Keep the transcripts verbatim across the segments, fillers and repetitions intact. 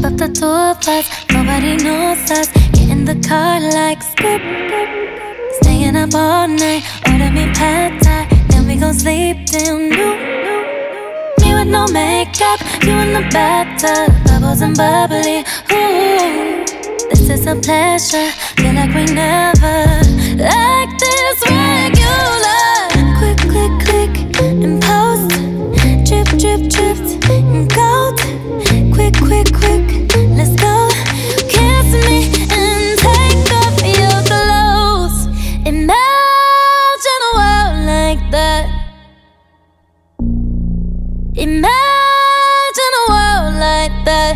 up the two of us, nobody knows us. Get in the car like skip. Staying up all night, order me pad thai, then we gon' sleep till noon. Me with no makeup, you in the bathtub, bubbles and bubbly. Ooh, this is a pleasure, feel like we never like this regular. Quick, click, click, and post. Drip, drip, dripped and gold. Quick, quick, quick, let's go. Kiss me and take off your clothes. Imagine a world like that. Imagine a world like that.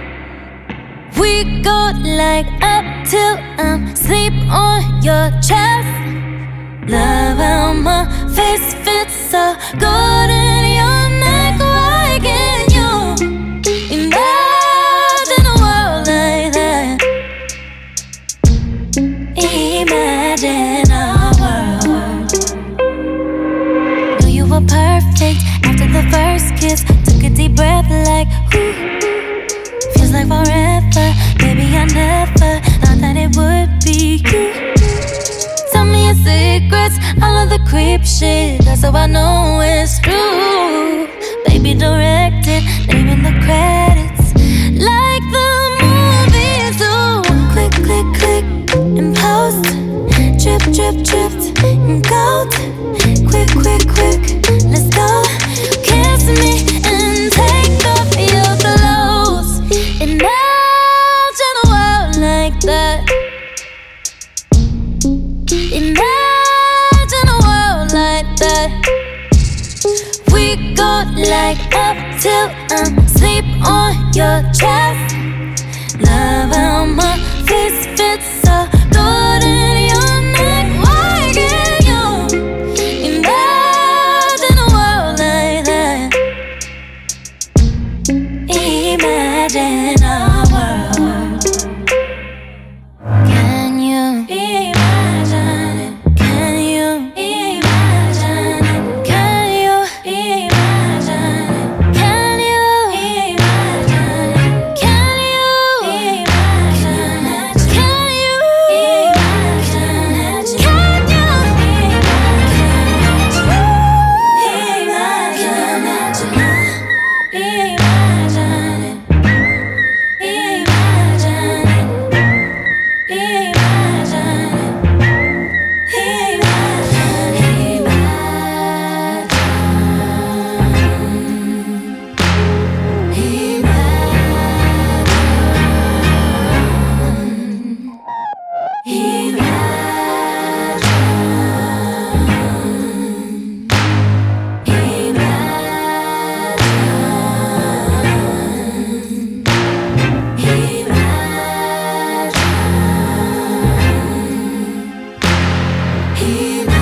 We go like up till I'm asleep on your chest. Love how my face fits so good in your neck. Why can't you imagine a world like that? Imagine a world. Knew you were perfect after the first kiss. Took a deep breath like whoo. Feels like forever. Baby, I never thought that it would be you. Tell me your secrets, all of the creep shit. That's how I know it's true. Baby, directed, name in the credits, like the movies do. Click, click, click, and post. Drip, drip, dripped and gold. Quick, quick, quick, let's go. Kiss me and take off your clothes. Imagine a world like that. Imagine a world like that. We go like up till I'm asleep on your chest. Love how my face fits so good in your neck. Why can't you imagine a world like that? Imagine a world. Can you imagine it? Can you imagine it? Can you imagine it? Can you imagine it? Can you imagine it? Can you imagine it? Can you imagine it? Imagine it. Imagine.